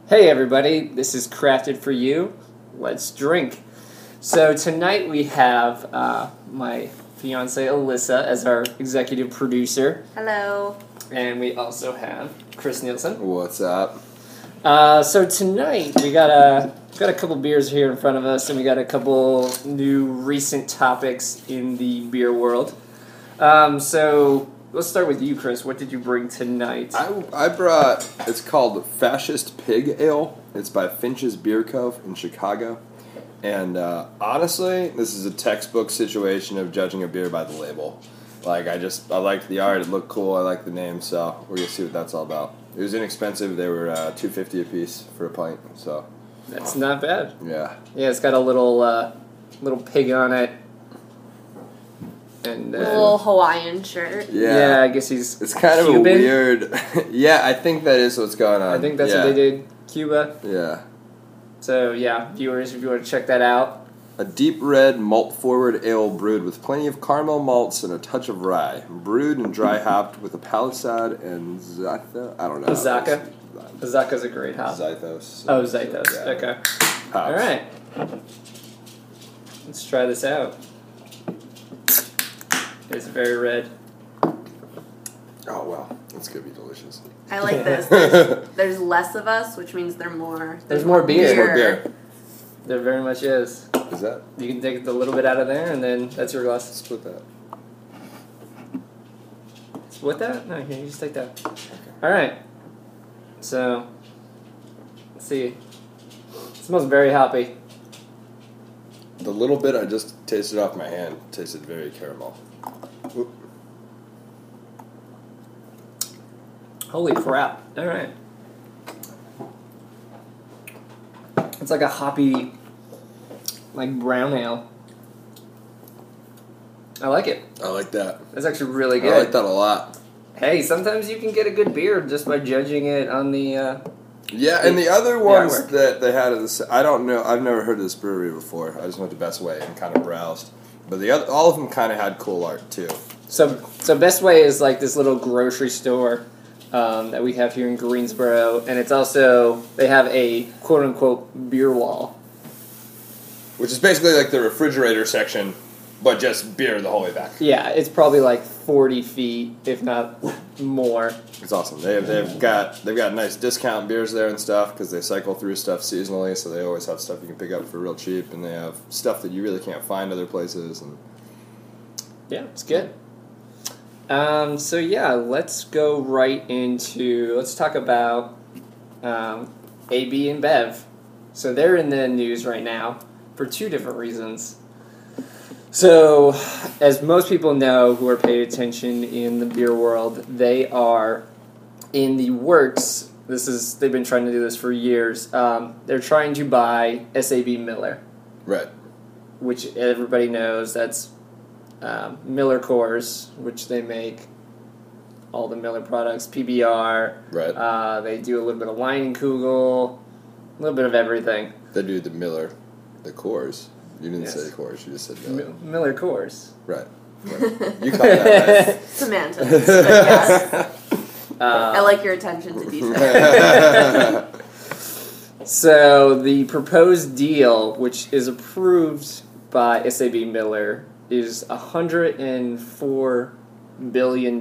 Hey everybody, this is Crafted for You. Let's drink. So tonight we have my fiance Alyssa as our executive producer. Hello. And we also have Chris Nielsen. What's up? So tonight we got a couple beers here in front of us, and we got a couple new recent topics in the beer world. So let's start with you, Chris. What did you bring tonight? I brought, it's called Fascist Pig Ale. It's by Finch's Beer Cove in Chicago. And honestly, this is a textbook situation of judging a beer by the label. Like, I liked the art, it looked cool, I liked the name, so we're going to see what that's all about. It was inexpensive, they were $2.50 a piece for a pint, so. That's not bad. Yeah. Yeah, it's got a little pig on it. And With a little Hawaiian shirt. Yeah, I guess he's It's kind Cuban? of a weird... Yeah, I think that is what's going on. I think that's what they did. Cuba. Yeah. So, yeah, viewers, if you want to check that out. A deep red malt-forward ale brewed with plenty of caramel malts and a touch of rye. Brewed and dry hopped with a palisade and Zytha. I don't know. Azaka? Azaka's a great hop. Zythos. Oh, Zythos. Yeah. Okay. Hops. All right. Let's try this out. It's very red. Oh, wow. It's going to be delicious. I like this. There's less of us, which means there's more beer. There's more beer. Beer. There very much is. Is that? You can take a little bit out of there, and then that's your glass. Split that. Split that? No, here, you just take that. Okay. All right. So, let's see. It smells very hoppy. The little bit I just tasted off my hand tasted very caramel. Oop. Holy crap. All right. It's like a hoppy, like brown ale. I like it. I like that. That's actually really good. I like that a lot. Hey, sometimes you can get a good beer just by judging it on the... Yeah, and the other ones artwork. that they had at this, I don't know. I've never heard of this brewery before. I just went to Best Way and kind of browsed. But all of them kind of had cool art too. So Best Way is like this little grocery store that we have here in Greensboro, and it's also, they have a quote-unquote beer wall. Which is basically like the refrigerator section, but just beer the whole way back. Yeah, it's probably like 40 feet, if not more. It's awesome. They've got nice discount beers there and stuff because they cycle through stuff seasonally, so they always have stuff you can pick up for real cheap, and they have stuff that you really can't find other places. And yeah, it's good. So yeah, let's go right into, let's talk about AB and Bev. So they're in the news right now for two different reasons. So, as most people know who are paying attention in the beer world, they are in the works. They've been trying to do this for years. They're trying to buy SAB Miller. right. Which everybody knows, that's Miller Coors, which they make all the Miller products, PBR. Right. They do a little bit of Leinenkugel, a little bit of everything. They do the Miller, the Coors. You didn't Yes. say Coors, you just said Miller. Miller Coors. Right. You caught that, right? Semantics. But yes. I like your attention to detail. So the proposed deal, which is approved by SAB Miller, is $104 billion,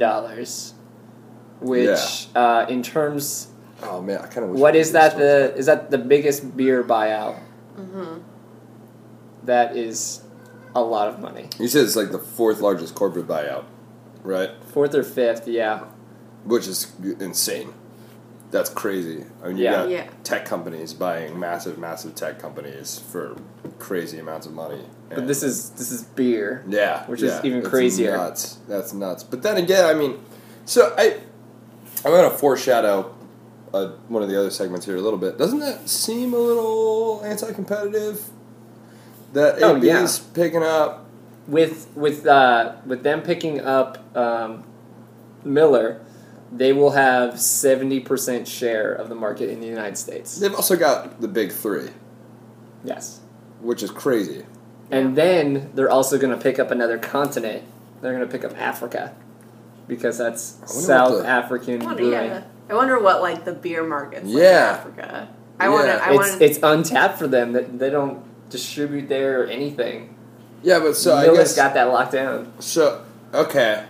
which in terms, Oh man, I kind of wish. what is that? Is that the biggest beer buyout? Mm-hmm. That is a lot of money. You said it's like the fourth largest corporate buyout, right? Fourth or fifth, yeah. Which is insane. That's crazy. I mean, you Yeah. got Yeah. tech companies buying massive tech companies for crazy amounts of money. But this is beer. Yeah, which is even it's crazier. Nuts. That's nuts. But then again, I mean, so I'm going to foreshadow one of the other segments here a little bit. Doesn't that seem a little anti-competitive? That AB is picking up with them picking up Miller, they will have 70% share of the market in the United States. They've also got the big three. Yes. Which is crazy. And then they're also going to pick up another continent. They're going to pick up Africa. Because that's South African brewing. I wonder what, like, the beer market's like Yeah. in Africa. It's untapped for them. That they don't distribute there or anything. Yeah, but so Miller's I guess got that locked down. So okay,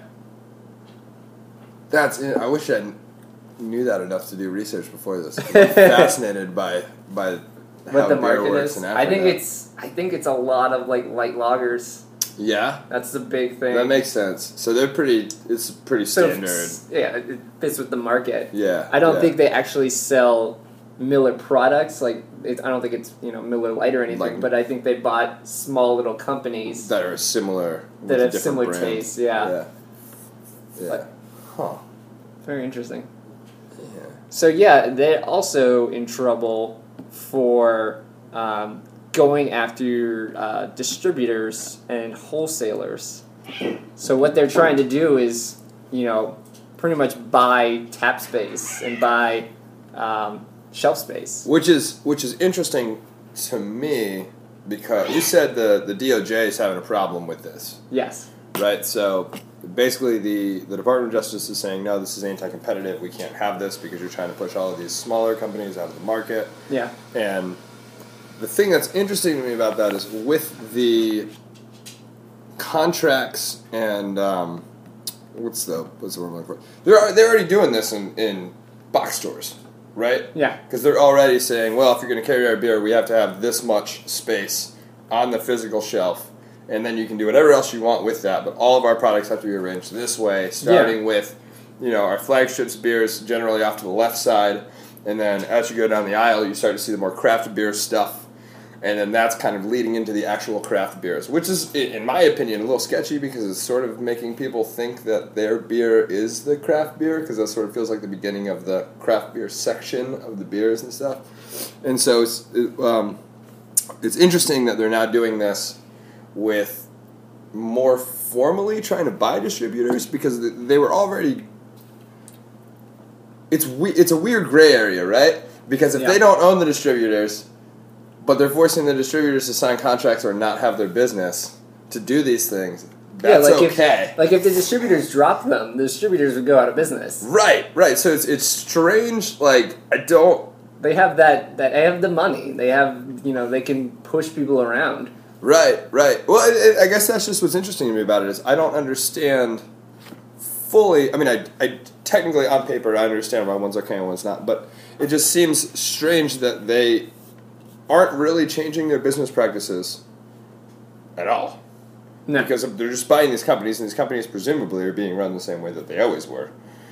I wish I knew that enough to do research before this. I'm fascinated by what how the beer market works is. in I think Africa. it's a lot of like light lagers. Yeah, That's the big thing. that makes sense. So it's pretty standard. Yeah, it fits with the market. Yeah, I don't think they actually sell Miller products. Like I don't think it's Miller Lite or anything. But I think they bought small little companies that are similar. That have different similar brands. tastes. Yeah. Huh. Very interesting. Yeah. So yeah, they're also in trouble for going after distributors and wholesalers. So what they're trying to do is, pretty much buy tap space and buy shelf space. Which is interesting to me because you said the DOJ is having a problem with this. Yes. Right? So basically the Department of Justice is saying, no, this is anti-competitive. We can't have this because you're trying to push all of these smaller companies out of the market. Yeah. And the thing that's interesting to me about that is with the contracts and what's the word I'm looking for? They're already doing this in box stores, right? Yeah. Because they're already saying, well, if you're going to carry our beer, we have to have this much space on the physical shelf, and then you can do whatever else you want with that. But all of our products have to be arranged this way, starting with our flagships beers generally off to the left side, and then as you go down the aisle, you start to see the more craft beer stuff. And then that's kind of leading into the actual craft beers, which is, in my opinion, a little sketchy because it's sort of making people think that their beer is the craft beer because that sort of feels like the beginning of the craft beer section of the beers and stuff. And so it's interesting that they're now doing this with more formally trying to buy distributors because they were already... It's a weird gray area, right? Because if they don't own the distributors... But they're forcing the distributors to sign contracts or not have their business to do these things. That's okay. If the distributors drop them, the distributors would go out of business. Right. So it's strange. They have they have the money. They have, they can push people around. Right. Well, I guess that's just what's interesting to me about it is I don't understand fully. I mean, I technically on paper I understand why one's okay and one's not, but it just seems strange that they aren't really changing their business practices at all. No. Because they're just buying these companies, and these companies presumably are being run the same way that they always were.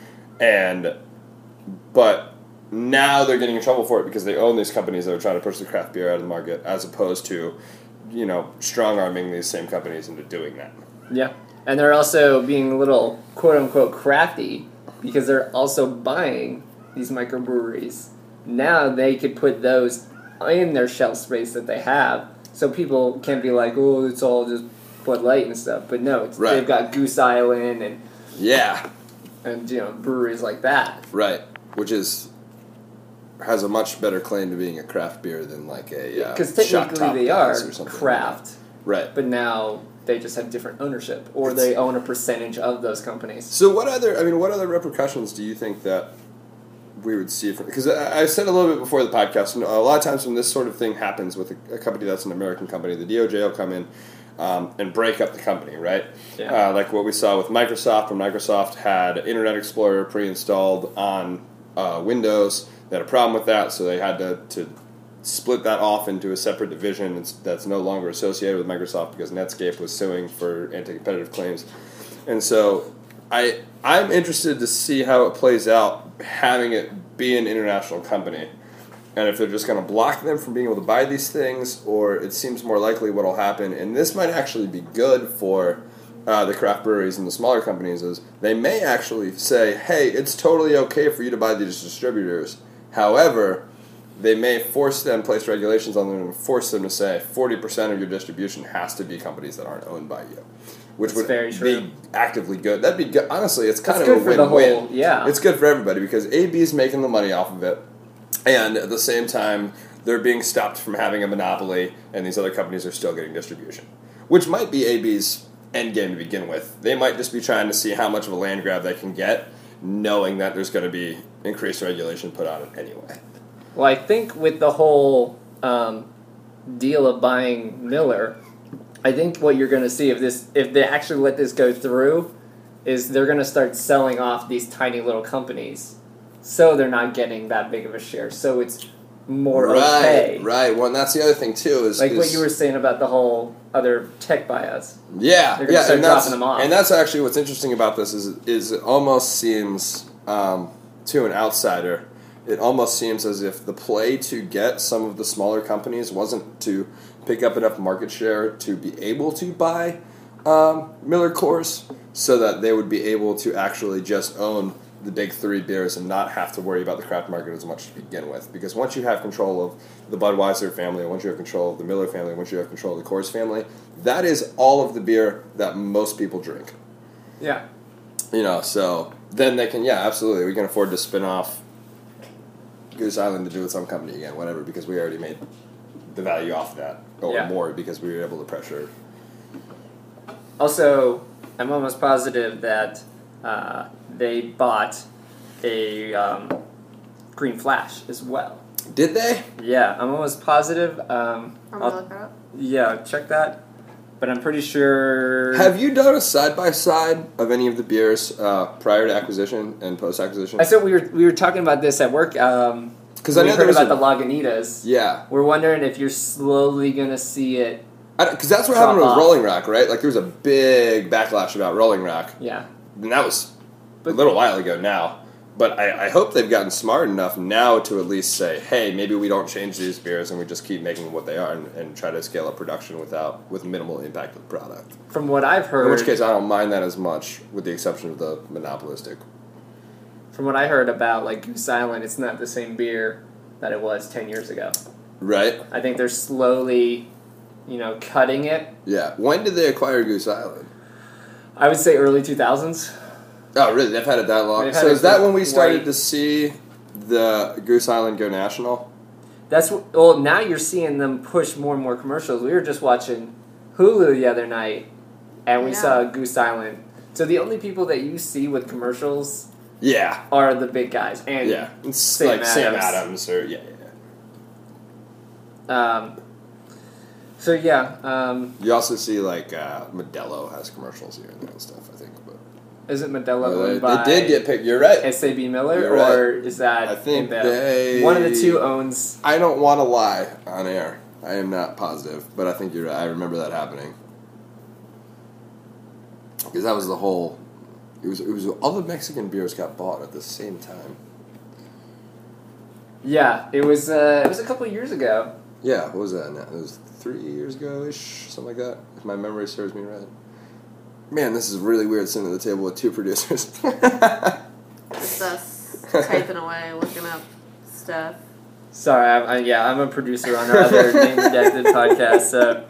But now they're getting in trouble for it because they own these companies that are trying to push the craft beer out of the market as opposed to, strong-arming these same companies into doing that. Yeah. And they're also being a little, quote-unquote, crafty because they're also buying these microbreweries. Now they could put those in their shelf space that they have, so people can't be like, oh, it's all just Bud Light and stuff. But no, they've got Goose Island and breweries like that. Right, which has a much better claim to being a craft beer than like a because technically they are craft, like right? But now they just have different ownership, or they own a percentage of those companies. So what other repercussions do you think that we would see from, because I said a little bit before the podcast, a lot of times when this sort of thing happens with a company that's an American company, the DOJ will come in and break up the company, right? Yeah. Like what we saw with Microsoft, when Microsoft had Internet Explorer pre-installed on Windows. They had a problem with that, so they had to split that off into a separate division that's no longer associated with Microsoft because Netscape was suing for anti-competitive claims. And so I'm interested to see how it plays out having it be an international company, and if they're just going to block them from being able to buy these things, or it seems more likely what will happen, and this might actually be good for the craft breweries and the smaller companies, is they may actually say, hey, it's totally okay for you to buy these distributors. However, they may place regulations on them and force them to say 40% of your distribution has to be companies that aren't owned by you. Which would be actively good. That'd be good. Honestly, it's kind of a win-win. It's good for everybody because AB is making the money off of it, and at the same time, they're being stopped from having a monopoly, and these other companies are still getting distribution, which might be AB's end game to begin with. They might just be trying to see how much of a land grab they can get, knowing that there's going to be increased regulation put on it anyway. Well, I think with the whole deal of buying Miller, I think what you're going to see if they actually let this go through, is they're going to start selling off these tiny little companies, so they're not getting that big of a share. So it's more okay. Right. Well, and that's the other thing too is what you were saying about the whole other tech buyouts. Yeah, they're going to start dropping them off. And that's actually what's interesting about this is it almost seems to an outsider, it almost seems as if the play to get some of the smaller companies wasn't to pick up enough market share to be able to buy Miller Coors, so that they would be able to actually just own the big three beers and not have to worry about the craft market as much to begin with. Because once you have control of the Budweiser family, once you have control of the Miller family, once you have control of the Coors family, that is all of the beer that most people drink. Yeah. So then they can, absolutely, we can afford to spin off Goose Island to do its own company again, whatever, because we already made the value off that, or more, because we were able to pressure. Also, I'm almost positive that they bought a Green Flash as well. Did they? Yeah, I'm almost positive. I'm gonna look it up. Yeah, check that. But I'm pretty sure... Have you done a side-by-side of any of the beers prior to acquisition and post-acquisition? I said we were talking about this at work. Because I know heard about the Lagunitas. Yeah. We're wondering if you're slowly going to see it. Because that's what happened with Rolling Rock, right? Like, there was a big backlash about Rolling Rock. Yeah. And that was a little while ago now. But I hope they've gotten smart enough now to at least say, hey, maybe we don't change these beers and we just keep making what they are and try to scale up production with minimal impact of the product. From what I've heard... In which case, I don't mind that as much, with the exception of the monopolistic. From what I heard about, Goose Island, it's not the same beer that it was 10 years ago. Right. I think they're slowly, cutting it. Yeah. When did they acquire Goose Island? I would say early 2000s. Oh, really? They've had it that long? So is that when we started to see the Goose Island go national? Now you're seeing them push more and more commercials. We were just watching Hulu the other night, and we saw Goose Island. So the only people that you see with commercials are the big guys. And it's Sam Adams or, you also see, Modelo has commercials here and there and stuff, I think, but... Is it Modelo by... They did get picked. You're right. SAB Miller? You're right. Or is that... I think one of the two owns... I don't want to lie on air. I am not positive. But I think you're right. I remember that happening. Because that was the whole... It was all the Mexican beers got bought at the same time. Yeah. It was a couple of years ago. Yeah. What was that now? It was 3 years ago-ish. Something like that. If my memory serves me right. Man, this is really weird sitting at the table with two producers. It's us typing away, looking up stuff. Sorry, I'm a producer on our other Name Redacted podcast. So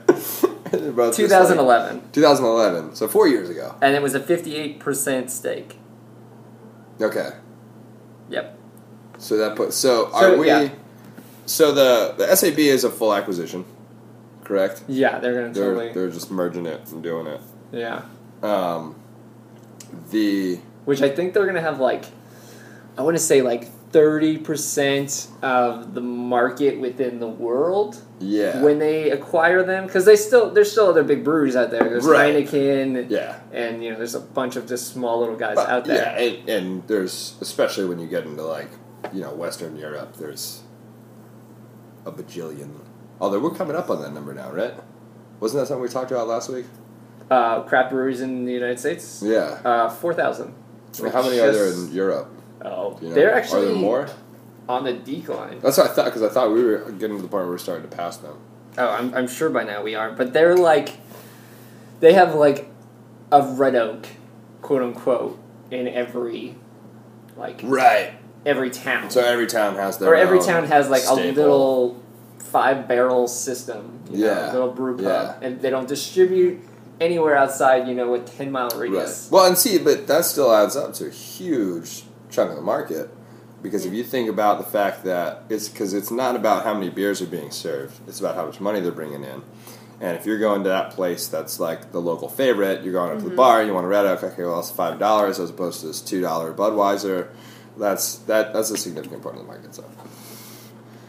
2011. 2011, so 4 years ago. And it was a 58% stake. Okay. Yep. So that put So the SAB is a full acquisition, correct? Yeah, they're going to totally... They're just merging it and doing it. Yeah. Which I think they're going to have I want to say 30% of the market within the world. Yeah. When they acquire them, because there's still other big breweries out there. There's Heineken. Yeah. And there's a bunch of just small little guys out there. Yeah, and there's, especially when you get into Western Europe, there's a bajillion. Although we're coming up on that number now, right? Wasn't that something we talked about last week? Craft breweries in the United States? Yeah. 4,000. How many are there in Europe? Oh, they're actually... Are there more? On the decline. That's what I thought, because I thought we were getting to the point where we're starting to pass them. Oh, I'm sure by now we are. But they're they have a Red Oak, quote unquote, in every, Right. Every town. So every town has their Or every town has staple. a little 5-barrel system. A little brew pub. Yeah. And they don't distribute anywhere outside, a 10-mile radius. Right. Well, and but that still adds up to a huge chunk of the market. Because if you think about the fact that it's not about how many beers are being served, it's about how much money they're bringing in. And if you're going to that place that's the local favorite, you're going up to the bar, you want a Red Oak, okay, well, it's $5 as opposed to this $2 Budweiser. That's a significant part of the market. So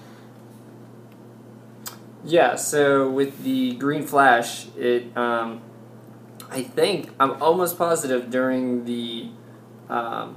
Yeah, so with the Green Flash, I think, I'm almost positive during the, wow,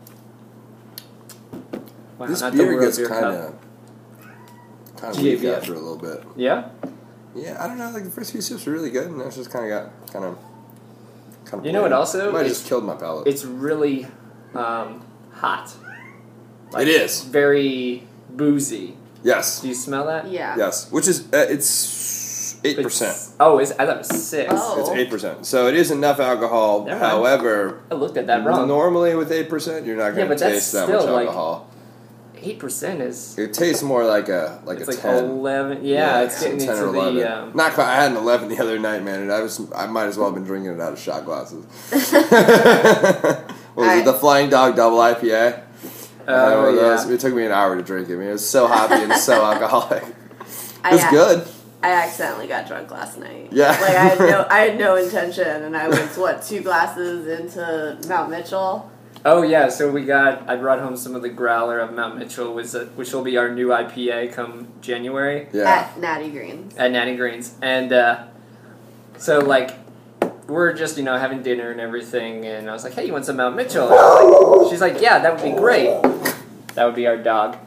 This not the beer World gets Beer kind Cup. of weak GABF. after a little bit. Yeah? Yeah, I don't know. Like the first few sips were really good, and then it's just kind of got You know what also? Might have just killed my palate. It's really hot. It is. Very boozy. Yes. Do you smell that? Yeah. Yes. Which is it's 8%. Oh, I thought it was 6. Oh. It's 8%. So it is enough alcohol. Never mind. However, I looked at that wrong. normally with 8%, you're not going to but that's taste that much still, like, alcohol. 8% is... It tastes more like a It's a like 10. 11. Yeah, it's getting 10 into or 11. the... Not quite. I had an 11 the other night, man, and I might as well have been drinking it out of shot glasses. What was it? The Flying Dog Double IPA. Oh, yeah. It took me an hour to drink it. I mean, it was so hoppy and so alcoholic. It was good. I accidentally got drunk last night. Yeah. Like I had no intention, and I was 2 glasses into Mount Mitchell. Oh, yeah, so I brought home some of the Growler of Mount Mitchell, which will be our new IPA come January. Yeah. At Natty Greens. At Natty Greens. And so, like, we're just, having dinner and everything, and I was like, hey, you want some Mount Mitchell? She's like, yeah, that would be great. That would be our dog.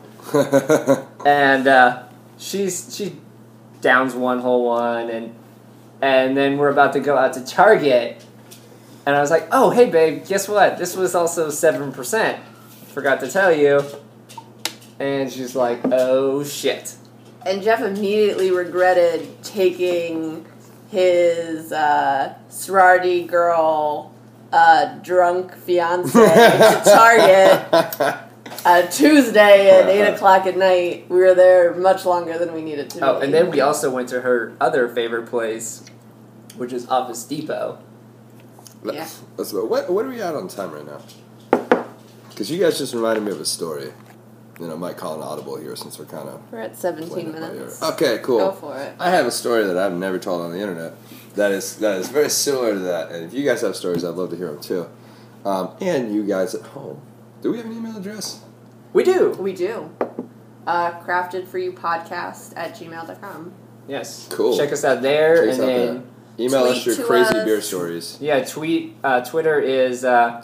And she downs one whole one, and then we're about to go out to Target, and I was like, oh, hey, babe, guess what? This was also 7%. Forgot to tell you. And she's like, oh, shit. And Jeff immediately regretted taking his sorority girl drunk fiance to Target Tuesday at 8 o'clock at night. We were there much longer than we needed to be. Oh, and then we also went to her other favorite place, which is Office Depot. Yeah. What are we at on time right now? Because you guys just reminded me of a story. I might call an audible here since we're kind of... We're at 17 minutes. Okay, cool. Go for it. I have a story that I've never told on the internet that is very similar to that. And if you guys have stories, I'd love to hear them too. And you guys at home. Do we have an email address? We do. We do. craftedforyouPodcast@gmail.com. Yes. Cool. Check us out there. Check us and out then there. Email us your tweet to crazy us. beer stories. Yeah, Twitter is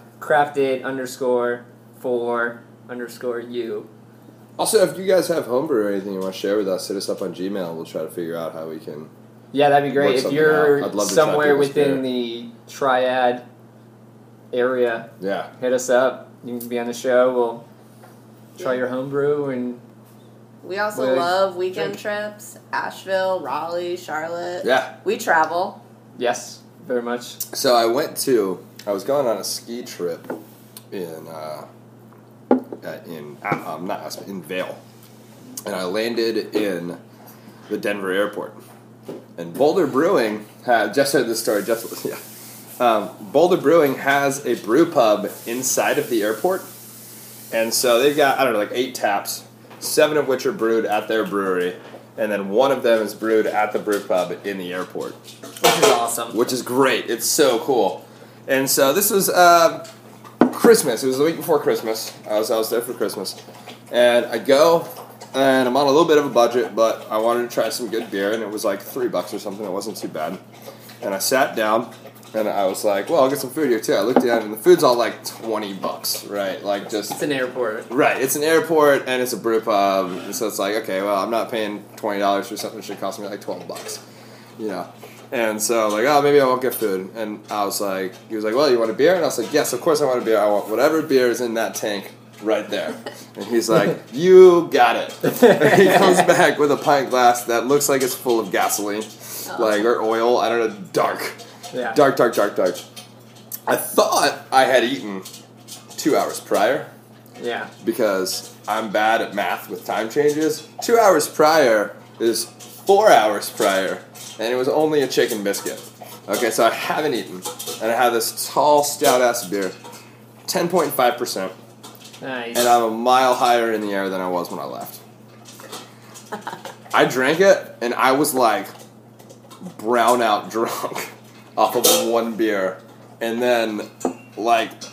crafted_for_you. Also, if you guys have homebrew or anything you want to share with us, hit us up on Gmail. We'll try to figure out how we can... Yeah, that'd be great. Work If something you're out. I'd love to try somewhere people's within beer. the Triad area, Yeah. hit us up. You can be on the show. We'll try your homebrew and... We also Well, love weekend drink. trips. Asheville, Raleigh, Charlotte. Yeah. We travel. Yes, very much. So I was going on a ski trip in Vail, and I landed in the Denver airport. And Boulder Brewing Jeff said this story. Boulder Brewing has a brew pub inside of the airport, and so they've got 8 taps, 7 of which are brewed at their brewery, and then 1 of them is brewed at the brew pub in the airport. Which is awesome. Which is great. It's so cool. And so this was Christmas. It was the week before Christmas. I was there for Christmas. And I go, and I'm on a little bit of a budget, but I wanted to try some good beer, and it was like $3 or something. It wasn't too bad. And I sat down, and I was like, well, I'll get some food here too. I looked down, and the food's all like $20, right? Like just... It's an airport. Right, it's an airport, and it's a brew pub, and so it's like, okay, well, I'm not paying $20 for something that should cost me like $12, And so I'm like, oh, maybe I won't get food. And I was like, he was like, well, you want a beer? And I was like, yes, of course I want a beer. I want whatever beer is in that tank right there. And he's like, you got it. And he comes back with a pint glass that looks like it's full of gasoline, or oil. I don't know, dark. Yeah. Dark. I thought I had eaten 2 hours prior. Yeah. Because I'm bad at math with time changes. 2 hours prior is 4 hours prior, and it was only a chicken biscuit. Okay, so I haven't eaten, and I have this tall, stout-ass beer, 10.5%, Nice. and I'm a mile higher in the air than I was when I left. I drank it, and I was like brown-out drunk off of 1 beer, and then,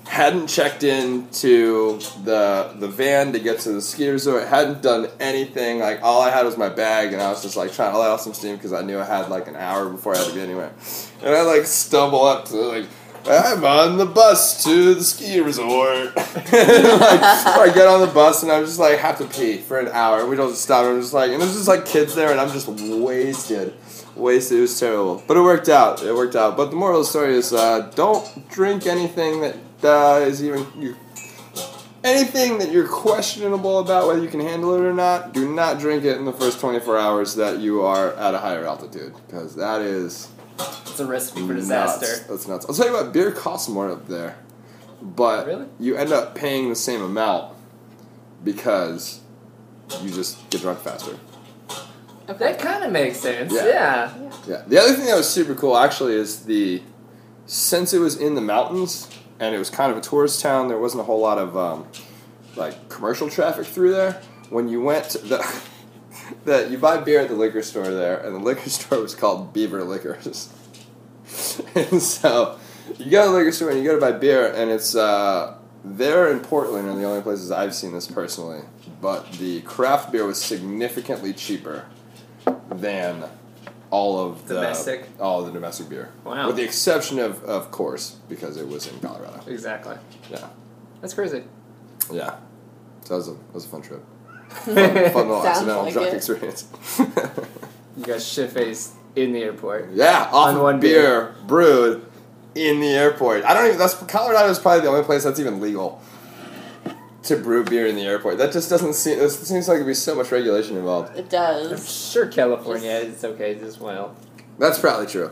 hadn't checked into the van to get to the ski resort, hadn't done anything. Like, all I had was my bag, and I was just, like, trying to let off some steam because I knew I had, like, an hour before I had to be anywhere. And I, like, stumble up to, like, I'm on the bus to the ski resort. I get on the bus, and I just, like, have to pee for an hour. We don't stop. I'm just, like, and there's just, like, kids there, and I'm just wasted. It was terrible. But it worked out. But the moral of the story is don't drink anything that is even anything that you're questionable about whether you can handle it or not. Do not drink it in the first 24 hours that you are at a higher altitude, because that is it's a recipe for disaster. That's nuts. I'll tell you what, beer costs more up there, but really? You end up paying the same amount because you just get drunk faster. Okay. That kind of makes sense. Yeah. The other thing that was super cool actually is since it was in the mountains and it was kind of a tourist town, there wasn't a whole lot of like commercial traffic through there. When you went to you buy beer at the liquor store there, and the liquor store was called Beaver Liquors. And so you go to the liquor store and you go to buy beer, and it's there in Portland are the only places I've seen this personally, but the craft beer was significantly cheaper than all of the domestic beer. Wow. With the exception of Coors, because it was in Colorado. Exactly. Yeah. That's crazy. Yeah. So that was a fun trip. Fun little accidental like drunk it. experience. You got shit-faced in the airport. Yeah, off on of one beer brewed in the airport. Colorado is probably the only place that's even legal to brew beer in the airport. That just doesn't seem. It seems like there'd be so much regulation involved. It does. I'm sure California is okay as well. That's probably true.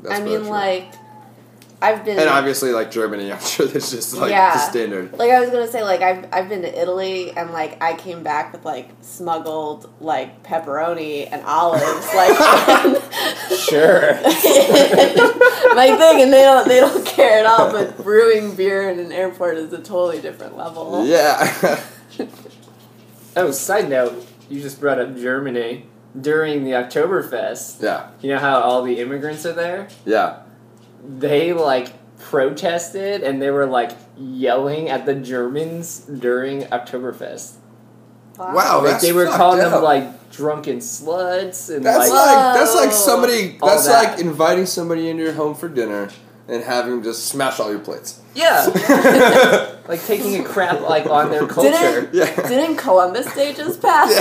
I've been, and obviously, like Germany, I'm sure that's just like the standard. Like I was gonna say, like I've been to Italy, and like I came back with like smuggled like pepperoni and olives, like sure, my thing, and they don't care at all. But brewing beer in an airport is a totally different level. Yeah. Oh, side note, you just brought up Germany during the Oktoberfest. Yeah. You know how all the immigrants are there? Yeah. They, like, protested, and they were, like, yelling at the Germans during Oktoberfest. Wow, like, they were calling them, like, drunken sluts, and, that's that's like inviting somebody into your home for dinner and having them just smash all your plates. Yeah. Like, taking a crap, like, on their culture. Didn't Columbus Day just pass?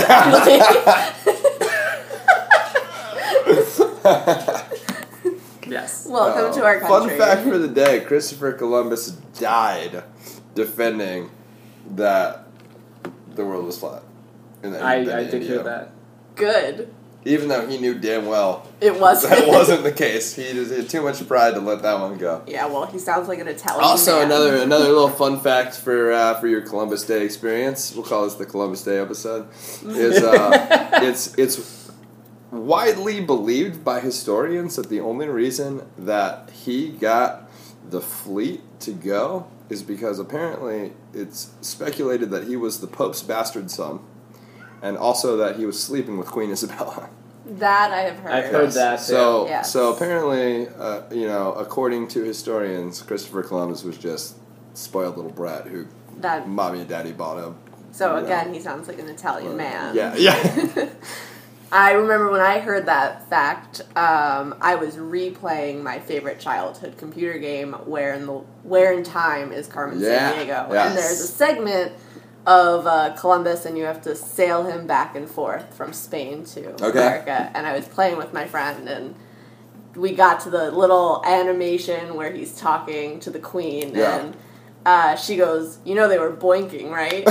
Yes. Welcome to our country. Fun fact for the day, Christopher Columbus died defending that the world was flat. I did hear that. Good. Even though he knew damn well it wasn't. That wasn't the case. He just had too much pride to let that one go. Yeah, well, he sounds like an Italian Also, man. another little fun fact for your Columbus Day experience. We'll call this the Columbus Day episode. Is it's widely believed by historians that the only reason that he got the fleet to go is because apparently it's speculated that he was the Pope's bastard son, and also that he was sleeping with Queen Isabella. That I have heard. I've heard that too. So apparently, according to historians, Christopher Columbus was just a spoiled little brat who mommy and daddy bought him. So again, he sounds like an Italian man. Yeah. I remember when I heard that fact, I was replaying my favorite childhood computer game, Where in Time is Carmen Sandiego. Yes. And there's a segment of Columbus, and you have to sail him back and forth from Spain to America. And I was playing with my friend, and we got to the little animation where he's talking to the queen, and she goes, "You know they were boinking, right?"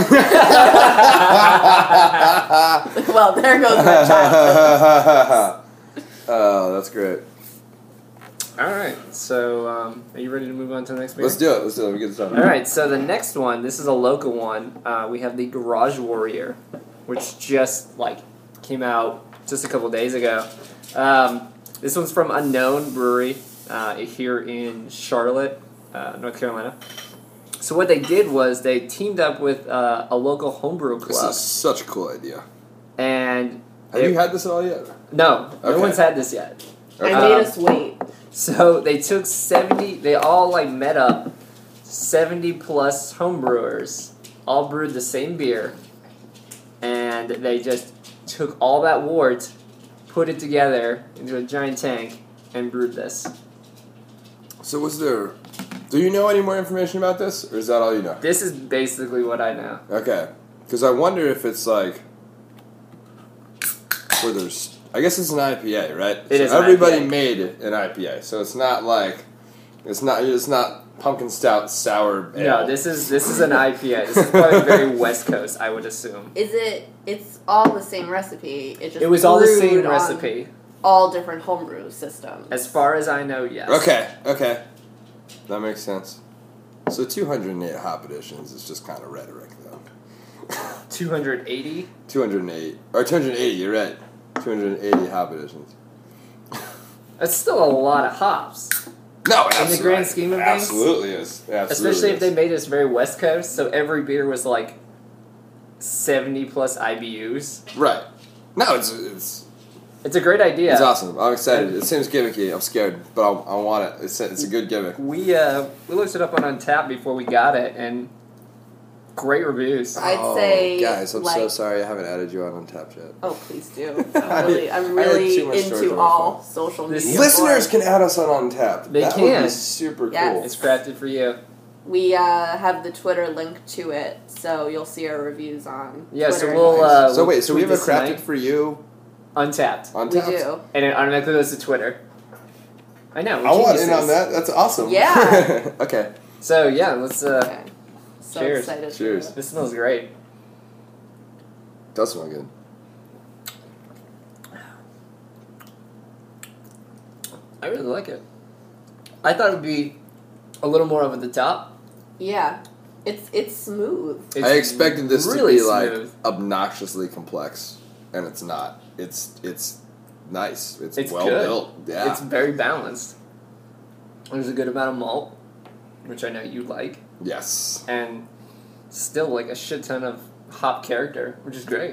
Well, there goes my childhood. Oh, that's great. All right, so are you ready to move on to the next beer? Let's do it. Let me get this done. All right, so the next one, this is a local one. We have the Garage Warrior, which just came out just a couple days ago. This one's from Unknown Brewery here in Charlotte, North Carolina. So what they did was they teamed up with a local homebrew club. This is such a cool idea. And have you had this at all yet? No, no one's had this yet. Okay. I made us wait. So they took 70. They all met up 70 plus homebrewers all brewed the same beer, and they just took all that wort, put it together into a giant tank, and brewed this. So do you know any more information about this, or is that all you know? This is basically what I know. Okay. Because I wonder if it's like, where there's, I guess it's an IPA, right? It is. Everybody made an IPA, so it's not like, it's not pumpkin stout sour ale. No, this is an IPA. This is probably very West Coast, I would assume. It's all the same recipe. It was all the same recipe. All different homebrew systems. As far as I know, yes. Okay. That makes sense. So 208 hop additions is just kind of rhetoric, though. 280? 208. Or 280, you're right. 280 hop additions. That's still a lot of hops. No, in the grand scheme of things, absolutely is. Especially if they made this very West Coast, so every beer was like 70 plus IBUs. Right. No, it's a great idea. It's awesome. I'm excited. It seems gimmicky. I'm scared, but I want it. It's a good gimmick. We looked it up on Untappd before we got it, and great reviews. I'd say, guys, I'm so sorry I haven't added you on Untappd yet. Oh, please do. I'm really into all social media. Listeners can add us on Untappd. That would be super cool. Yes. It's crafted for you. We have the Twitter link to it, so you'll see our reviews on Twitter. So we'll... so we have a crafted for you... Untappd. We do. And it automatically goes to Twitter. I know. I want in on that. That's awesome. Yeah. Okay. So, yeah, let's... Okay. So cheers. Excited. Cheers. This smells great. Does smell good. I really like it. I thought it would be a little more over the top. Yeah. It's smooth. I expected this really to be smooth. like obnoxiously complex, and it's not. It's nice. It's well good. built. Yeah. It's very balanced. There's a good amount of malt, which I know you like. Yes. And still like a shit ton of hop character, which is great.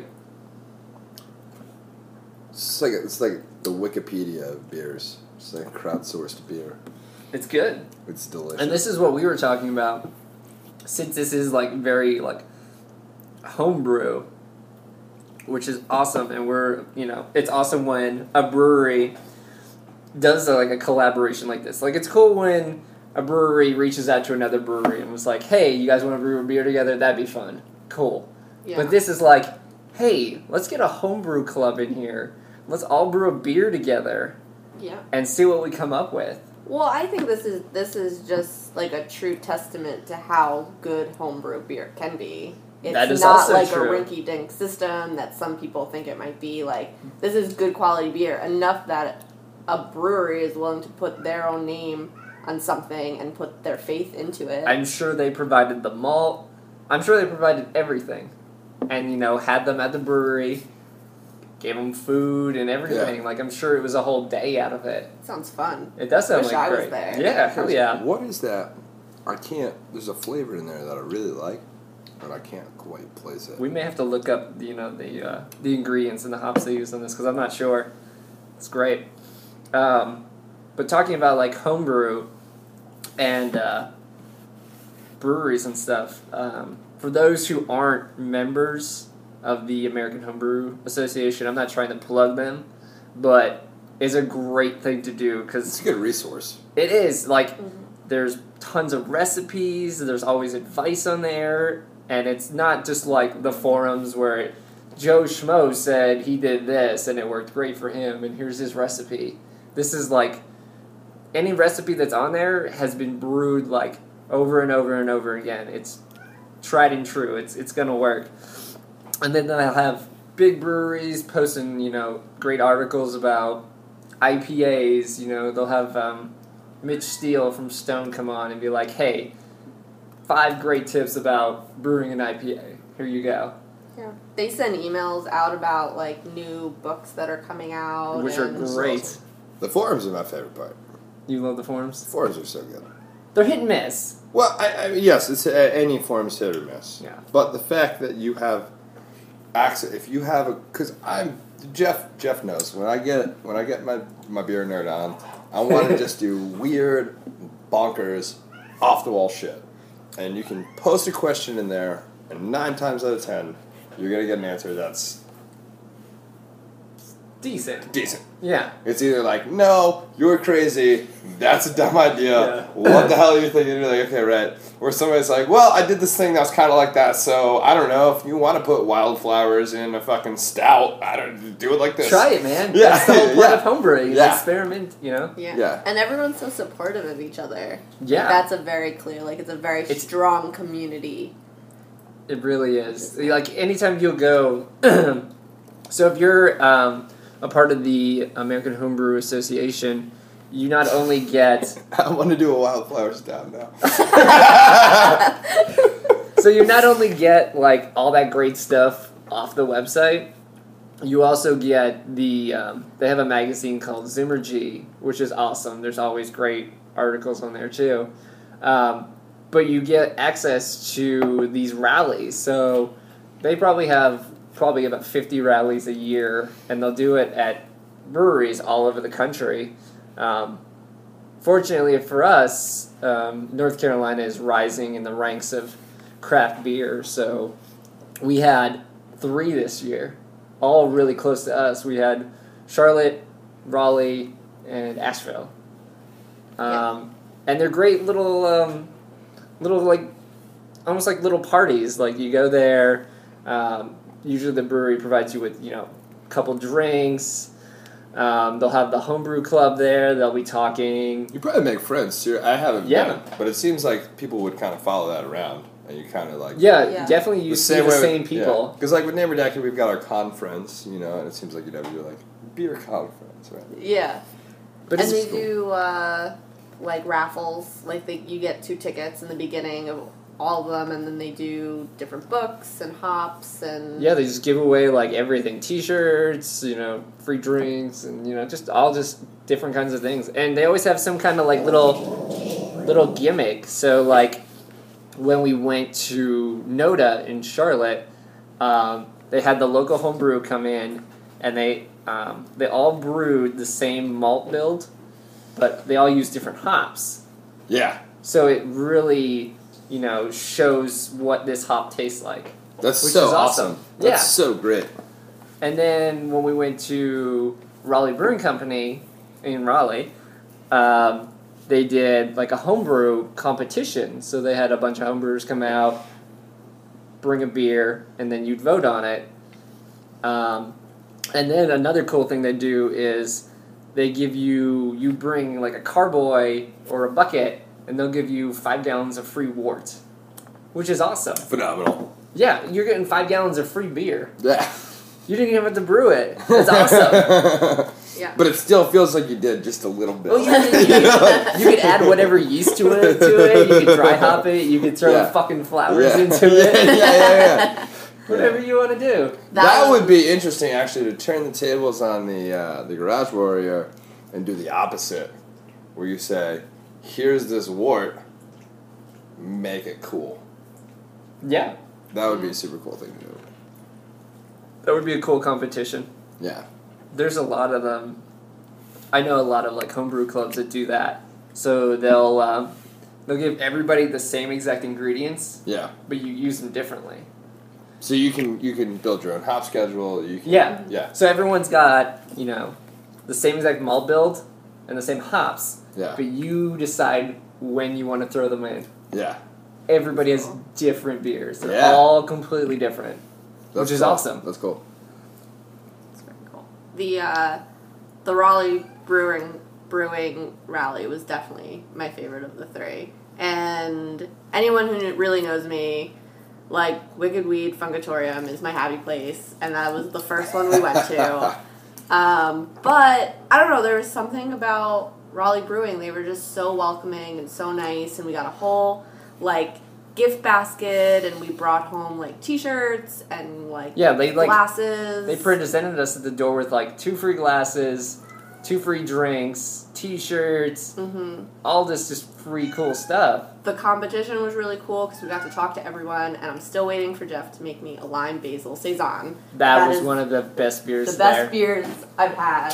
It's like the Wikipedia of beers. It's like crowdsourced beer. It's good. It's delicious. And this is what we were talking about. Since this is like very like homebrew, which is awesome, and it's awesome when a brewery does like a collaboration like this. Like it's cool when a brewery reaches out to another brewery and was like, "Hey, you guys want to brew a beer together? That'd be fun." Cool. Yeah. But this is like, "Hey, let's get a homebrew club in here. Let's all brew a beer together." Yeah. And see what we come up with. Well, I think this is just like a true testament to how good homebrew beer can be. It's that is not also like true. a rinky-dink system that some people think it might be. Like, this is good quality beer, enough that a brewery is willing to put their own name on something and put their faith into it. I'm sure they provided the malt. I'm sure they provided everything. And, had them at the brewery, gave them food and everything. Yeah. Like, I'm sure it was a whole day out of it. Sounds fun. It does sound Wish like I was great. there. Yeah, hell yeah. What is that? There's a flavor in there that I really like, but I can't quite place it. We may have to look up, the ingredients and the hops they use on this, because I'm not sure. It's great. But talking about, like, homebrew and breweries and stuff, for those who aren't members of the American Homebrew Association, I'm not trying to plug them, but it's a great thing to do, because It's a good resource. it is, like, there's tons of recipes, there's always advice on there, and it's not just like the forums where Joe Schmo said he did this and it worked great for him and here's his recipe. This is like, any recipe that's on there has been brewed like over and over and over again. It's tried and true. It's gonna work. And then they'll have big breweries posting, great articles about IPAs. They'll have Mitch Steele from Stone come on and be like, "Hey, 5 great tips about brewing an IPA. Here you go." Yeah. They send emails out about, like, new books that are coming out. Which are great. The forums are my favorite part. You love the forums? The forums are so good. They're hit and miss. Well, yes, it's any forum's hit or miss. Yeah. But the fact that you have access, if you have because Jeff knows when I get my beer nerd on, I want to just do weird, bonkers, off the wall shit. and you can post a question in there, and 9 times out of 10, you're going to get an answer that's decent. Yeah. It's either like, no, you're crazy, that's a dumb idea, Yeah. what the hell are you thinking? You're like, okay, right. Or somebody's like, well, I did this thing that was kind of like that, so I don't know, if you want to put wildflowers in a fucking stout, do it like this. Try it, man. Yeah. That's the whole point of homebrewing. Yeah. Experiment, you know? Yeah. And everyone's so supportive of each other. Yeah. Like, that's a very clear, like, it's a very strong community. It really is. Like, anytime you'll go... so if you're a part of the American Homebrew Association, you not only get... I want to do a wildflower stout now. So you not only get, like, all that great stuff off the website, you also get the... they have a magazine called Zoomergy, which is awesome. There's always great articles on there, too. But you get access to these rallies. So they probably have about 50 rallies a year, and they'll do it at breweries all over the country. Fortunately for us, North Carolina is rising in the ranks of craft beer, so we had 3 this year, all really close to us. We had Charlotte, Raleigh, and Asheville. And they're great little like, almost like little parties. Like, you go there, usually the brewery provides you with, a couple drinks. They'll have the homebrew club there. They'll be talking. You probably make friends too. I haven't been, but it seems like people would kind of follow that around, and you kind of like definitely you see the same people. Because like with Neighbor Decker, we've got our con friends, and it seems like you'd have to do like beer conference, right? Yeah, but and they do like raffles. Like you get 2 tickets in the beginning of all of them, and then they do different books and hops and they just give away like everything, t-shirts, free drinks, and just different kinds of things. And they always have some kind of like little gimmick. So like when we went to Noda in Charlotte, they had the local homebrew come in, and they all brewed the same malt build, but they all used different hops. Yeah. So it really shows what this hop tastes like. That's so awesome. That's so great. And then when we went to Raleigh Brewing Company in Raleigh, they did like a homebrew competition. So they had a bunch of homebrewers come out, bring a beer, and then you'd vote on it. And then another cool thing they do is they give you bring like a carboy or a bucket, and they'll give you 5 gallons of free wort, which is awesome. Phenomenal. Yeah, you're getting 5 gallons of free beer. Yeah. You didn't even have to brew it. That's awesome. Yeah. But it still feels like you did just a little bit. Well, you could add whatever yeast to it. You could dry hop it. You could throw fucking flowers into it. Yeah. Whatever you want to do. That would be interesting, actually, to turn the tables on the Garage Warrior and do the opposite, where you say, here's this wort, make it cool. Yeah. That would be a super cool thing to do. That would be a cool competition. Yeah. There's a lot of them. I know a lot of like homebrew clubs that do that. So they'll give everybody the same exact ingredients. Yeah. But you use them differently. So you can build your own hop schedule. You can, yeah. So everyone's got the same exact malt build and the same hops. Yeah. But you decide when you want to throw them in. Yeah. Everybody has different beers. They're all completely different. Which is awesome. That's cool. That's very cool. The Raleigh Brewing Rally was definitely my favorite of the 3. And anyone who really knows me, like, Wicked Weed Fungatorium is my happy place, and that was the first one we went to. But, I don't know, there was something about Raleigh Brewing. They were just so welcoming and so nice, and we got a whole, like, gift basket, and we brought home, like, t-shirts and, like, glasses. They presented us at the door with, like, 2 free glasses, 2 free drinks, t-shirts, all this just free cool stuff. The competition was really cool because we got to talk to everyone, and I'm still waiting for Jeff to make me a lime basil saison. That was one of the best beers The best beers I've had.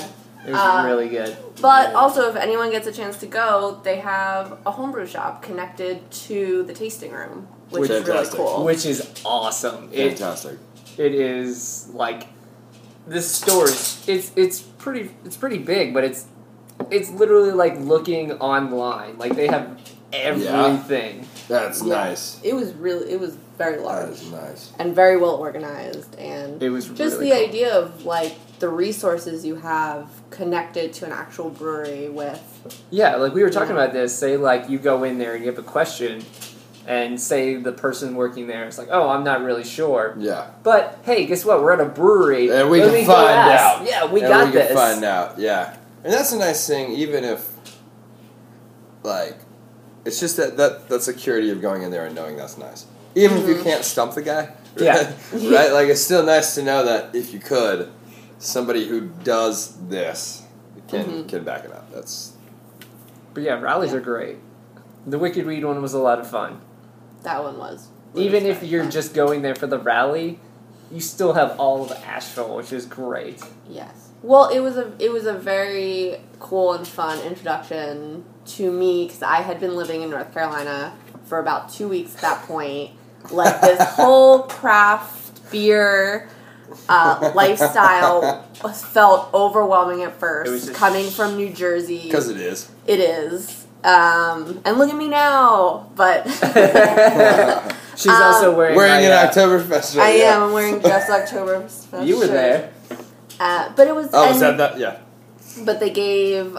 It was really good. But also, if anyone gets a chance to go, they have a homebrew shop connected to the tasting room, which is really cool. Which is awesome. Fantastic. It is like this store is it's pretty big, but it's literally like looking online. Like they have everything. Yeah. That's nice. It was very large. That is nice. And very well organized, and it was just really the cool. idea of like the resources you have connected to an actual brewery with. Yeah, like we were talking about this. Say like you go in there and you have a question, and say the person working there is like, "Oh, I'm not really sure." Yeah. But hey, guess what? We're at a brewery, and we can find out. Yeah, we got this. We can find out. Yeah, and that's a nice thing, even if like. It's just that security of going in there and knowing that's nice. Even if you can't stump the guy. Yeah. Right? Like, it's still nice to know that if you could, somebody who does this can back it up. But yeah, rallies are great. The Wicked Weed one was a lot of fun. That one was. Even if you're just going there for the rally, you still have all of Asheville, which is great. Yes. Well, it was a very cool and fun introduction to me because I had been living in North Carolina for about 2 weeks at that point. Like this whole craft beer lifestyle felt overwhelming at first. Coming from New Jersey, because it is. It is. And look at me now, but she's also wearing an Oktoberfest shirt. I am. I'm wearing just Oktoberfest. You were there. But it was. Oh, was that? Yeah. But they gave,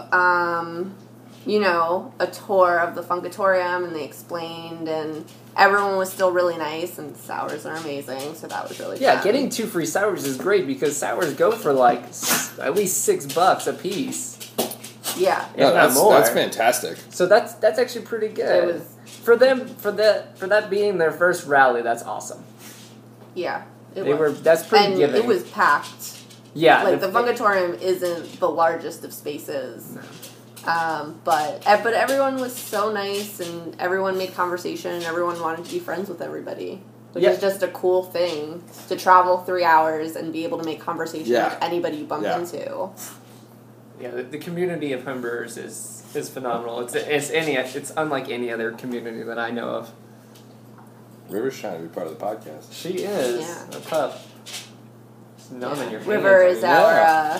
a tour of the Funkatorium, and they explained, and everyone was still really nice, and sours are amazing, so that was really fun. Getting 2 free sours is great because sours go for like at least $6 a piece. Yeah, if not more. That's fantastic. So that's actually pretty good. It was for them for that being their first rally. That's awesome. Yeah, That's pretty and giving. It was packed. Yeah, like the Funkatorium isn't the largest of spaces. No. But everyone was so nice, and everyone made conversation, and everyone wanted to be friends with everybody. Which is just a cool thing to travel 3 hours and be able to make conversation with anybody you bump into. Yeah, the community of homebrewers is phenomenal. It's unlike any other community that I know of. River's trying to be part of the podcast. She is. Yeah. A pup. It's known in your hands. River is our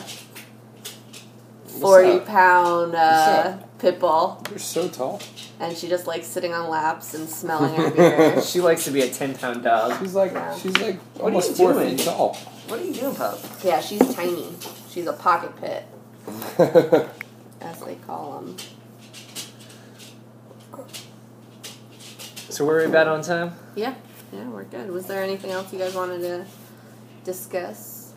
40-pound pit bull. You're so tall. And she just likes sitting on laps and smelling our beer. She likes to be a 10-pound dog. She's like almost 4 feet tall. What are you doing, pup? Yeah, she's tiny. She's a pocket pit. As they call them. So we're about on time? Yeah, we're good. Was there anything else you guys wanted to discuss?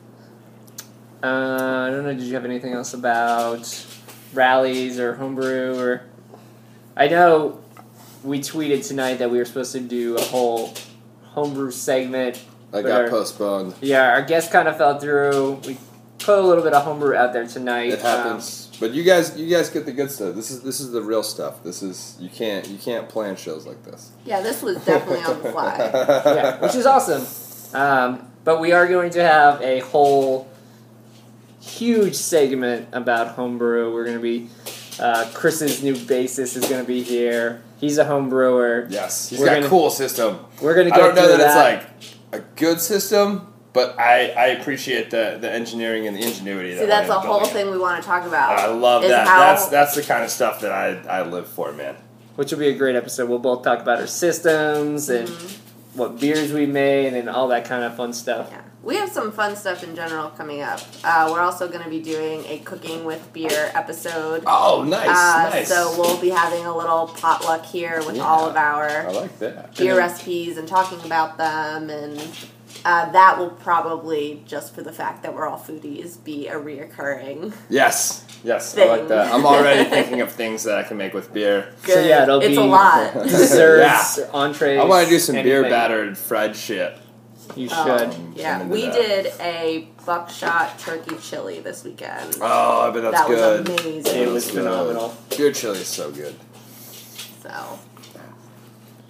I don't know. Did you have anything else about rallies or homebrew? Or I know we tweeted tonight that we were supposed to do a whole homebrew segment. That got postponed. Yeah, our guest kind of fell through. We put a little bit of homebrew out there tonight. It happens. But you guys get the good stuff. This is the real stuff. This is you can't plan shows like this. Yeah, this was definitely on the fly. Yeah, which is awesome. But we are going to have a whole huge segment about homebrew. We're going to be Chris's new bassist is going to be here. He's a homebrewer. Yes, he's got a cool system. We're going to get I don't know that it's like a good system, but I appreciate the engineering and the ingenuity. See, that's a whole thing we want to talk about. I love that. That's the kind of stuff that I live for, man. Which will be a great episode. We'll both talk about our systems and what beers we made and all that kind of fun stuff. Yeah. We have some fun stuff in general coming up. We're also going to be doing a cooking with beer episode. Oh, nice. So we'll be having a little potluck here with all of our beer recipes and talking about them. And that will probably, just for the fact that we're all foodies, be a reoccurring Yes, thing. I like that. I'm already thinking of things that I can make with beer. Good. So yeah, it'll it's be a lot. Desserts, entrees. I want to do some beer-battered fried shit. You should. Yeah, we did a buckshot turkey chili this weekend. Oh, I bet that's good. That was amazing. It was phenomenal. Beer chili is so good.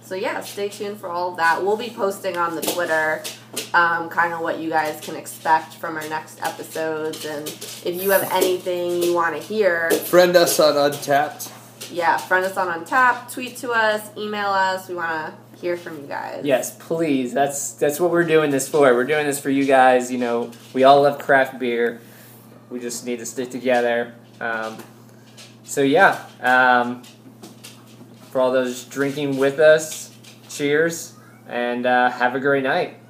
So yeah, stay tuned for all of that. We'll be posting on the Twitter kind of what you guys can expect from our next episodes. And if you have anything you want to hear... Friend us on Untapped. Yeah, friend us on Untapped. Tweet to us. Email us. We want to hear from you guys. Yes, please. That's what we're doing this for. We're doing this for you guys. You know, we all love craft beer. We just need to stick together. So yeah, for all those drinking with us, cheers, and have a great night.